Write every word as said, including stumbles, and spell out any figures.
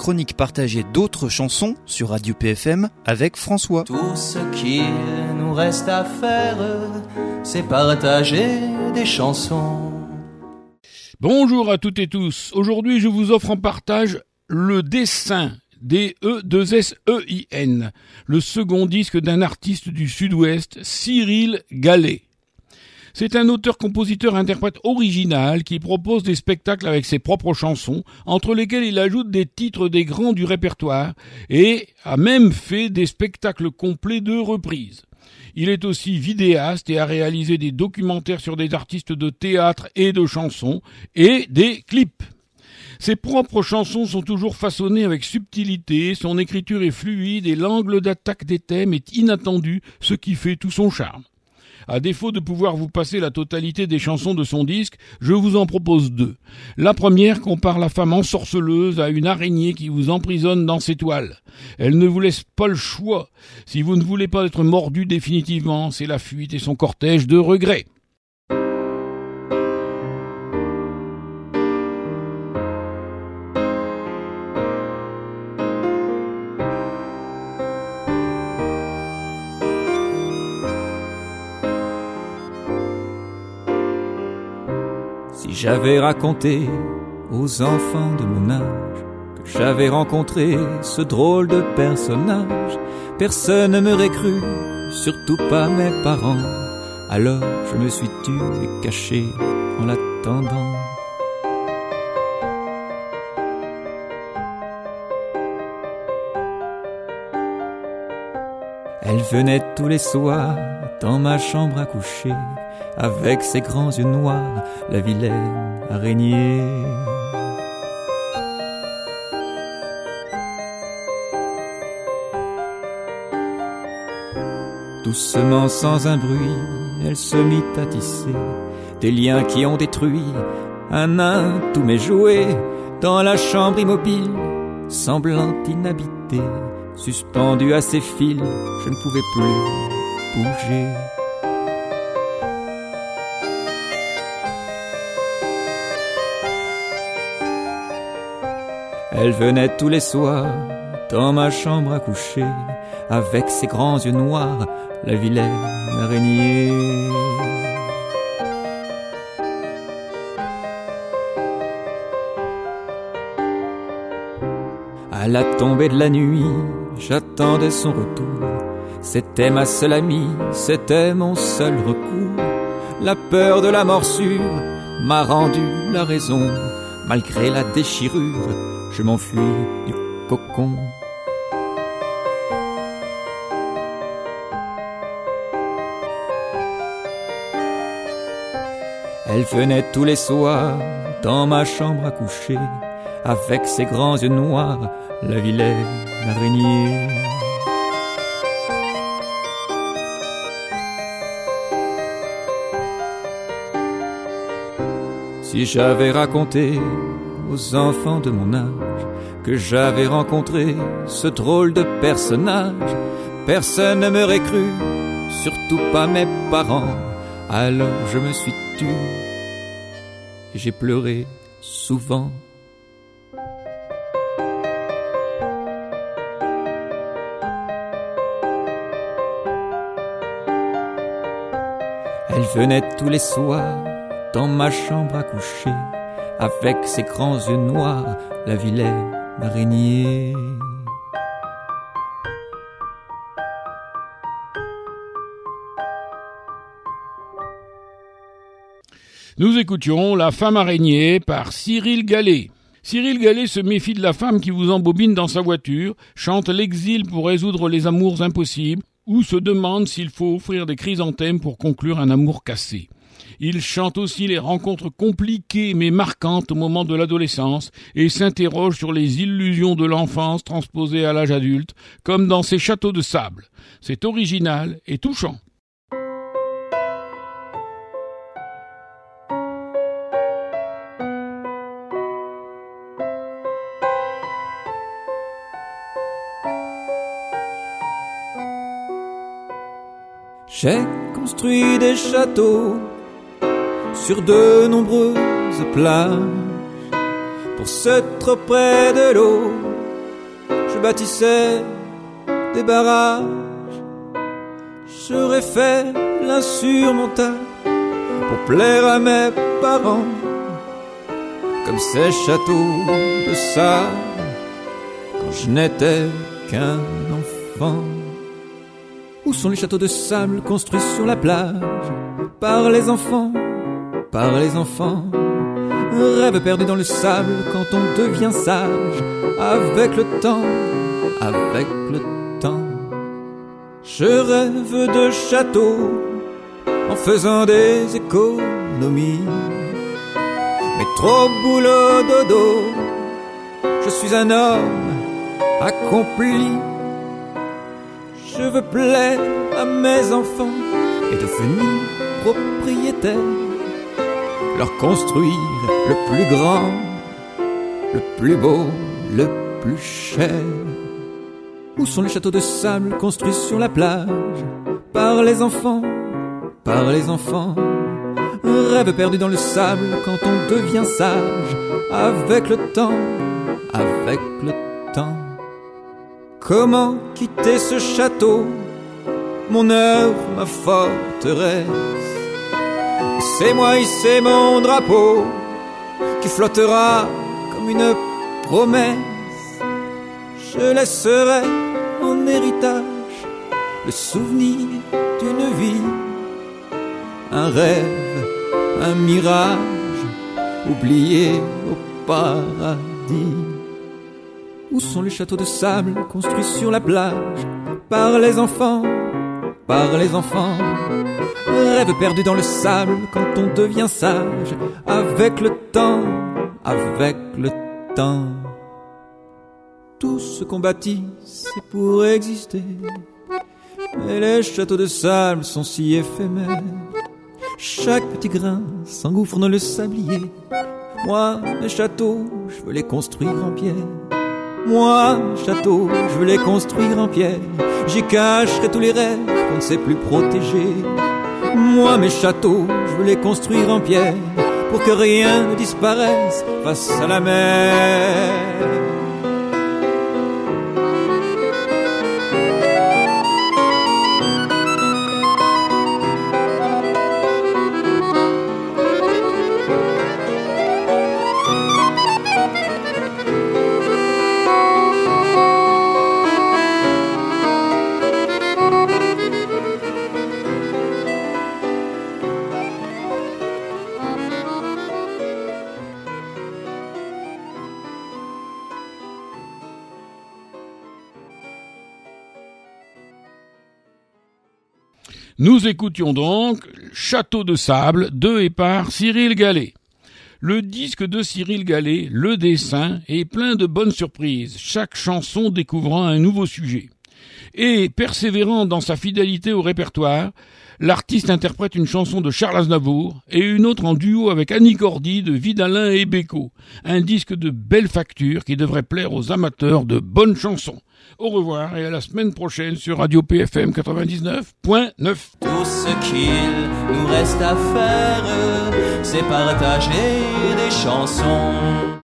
chronique partagée d'autres chansons sur Radio P F M avec François. Tout ce qu'il nous reste à faire, c'est partager des chansons. Bonjour à toutes et tous. Aujourd'hui, je vous offre en partage le Dessein, D E deux S E I N, le second disque d'un artiste du Sud-Ouest, Cyril Gallé. C'est un auteur-compositeur-interprète original qui propose des spectacles avec ses propres chansons, entre lesquels il ajoute des titres des grands du répertoire et a même fait des spectacles complets de reprises. Il est aussi vidéaste et a réalisé des documentaires sur des artistes de théâtre et de chansons et des clips. Ses propres chansons sont toujours façonnées avec subtilité, son écriture est fluide et l'angle d'attaque des thèmes est inattendu, ce qui fait tout son charme. À défaut de pouvoir vous passer la totalité des chansons de son disque, je vous en propose deux. La première compare la femme ensorceleuse à une araignée qui vous emprisonne dans ses toiles. Elle ne vous laisse pas le choix. Si vous ne voulez pas être mordu définitivement, c'est la fuite et son cortège de regrets. Si j'avais raconté aux enfants de mon âge que j'avais rencontré ce drôle de personnage, personne ne m'aurait cru, surtout pas mes parents. Alors je me suis tu et caché en l'attendant. Elle venait tous les soirs dans ma chambre à coucher, avec ses grands yeux noirs, la vilaine araignée. Doucement, sans un bruit, elle se mit à tisser des liens qui ont détruit un à un tous mes jouets dans la chambre immobile, semblant inhabitée. Suspendu à ses fils, je ne pouvais plus bouger. Elle venait tous les soirs dans ma chambre à coucher, avec ses grands yeux noirs, la vilaine araignée. À la tombée de la nuit, j'attendais son retour. C'était ma seule amie, c'était mon seul recours. La peur de la morsure m'a rendu la raison. Malgré la déchirure, je m'enfuis du cocon. Elle venait tous les soirs dans ma chambre à coucher, avec ses grands yeux noirs, la vilaine araignée. Si j'avais raconté aux enfants de mon âge que j'avais rencontré ce drôle de personnage, personne ne m'aurait cru, surtout pas mes parents. Alors je me suis tu et j'ai pleuré souvent. Elle venait tous les soirs dans ma chambre à coucher, avec ses grands yeux noirs, la vilaine araignée. Nous écoutions La femme araignée par Cyril Gallé. Cyril Gallé se méfie de la femme qui vous embobine dans sa voiture, chante l'exil pour résoudre les amours impossibles, ou se demande s'il faut offrir des chrysanthèmes pour conclure un amour cassé. Il chante aussi les rencontres compliquées mais marquantes au moment de l'adolescence et s'interroge sur les illusions de l'enfance transposées à l'âge adulte, comme dans ses châteaux de sable. C'est original et touchant. J'ai construit des châteaux sur de nombreuses plages pour se trop près de l'eau je bâtissais des barrages, j'aurais fait l'insurmontable pour plaire à mes parents, comme ces châteaux de sable quand je n'étais qu'un enfant. Où sont les châteaux de sable construits sur la plage par les enfants, par les enfants? Rêve perdu dans le sable quand on devient sage, avec le temps, avec le temps. Je rêve de châteaux en faisant des économies, mais trop boulot dodo, je suis un homme accompli. Je veux plaire à mes enfants et devenir propriétaire, leur construire le plus grand, le plus beau, le plus cher. Où sont les châteaux de sable construits sur la plage par les enfants, par les enfants? Rêve perdu dans le sable quand on devient sage, avec le temps, avec le temps. Comment quitter ce château, mon œuvre, ma forteresse? C'est moi, c'est mon drapeau qui flottera comme une promesse. Je laisserai en héritage le souvenir d'une vie, un rêve, un mirage oublié au paradis. Où sont les châteaux de sable construits sur la plage par les enfants, par les enfants? Rêve perdu dans le sable quand on devient sage, avec le temps, avec le temps. Tout ce qu'on bâtit, c'est pour exister, mais les châteaux de sable sont si éphémères. Chaque petit grain s'engouffre dans le sablier. Moi, mes châteaux, je veux les construire en pierre. Moi, mes châteaux, je veux les construire en pierre. J'y cacherai tous les rêves qu'on ne sait plus protéger. Moi, mes châteaux, je veux les construire en pierre, pour que rien ne disparaisse face à la mer. Nous écoutions donc Château de sable de et par Cyril Gallé. Le disque de Cyril Gallé, Le Dessin, est plein de bonnes surprises, chaque chanson découvrant un nouveau sujet. Et, persévérant dans sa fidélité au répertoire, l'artiste interprète une chanson de Charles Aznavour et une autre en duo avec Annie Cordy de Vidalin et Beko. Un disque de belle facture qui devrait plaire aux amateurs de bonnes chansons. Au revoir et à la semaine prochaine sur Radio P F M quatre-vingt-dix-neuf point neuf. Tout ce qu'il nous reste à faire, c'est partager des chansons.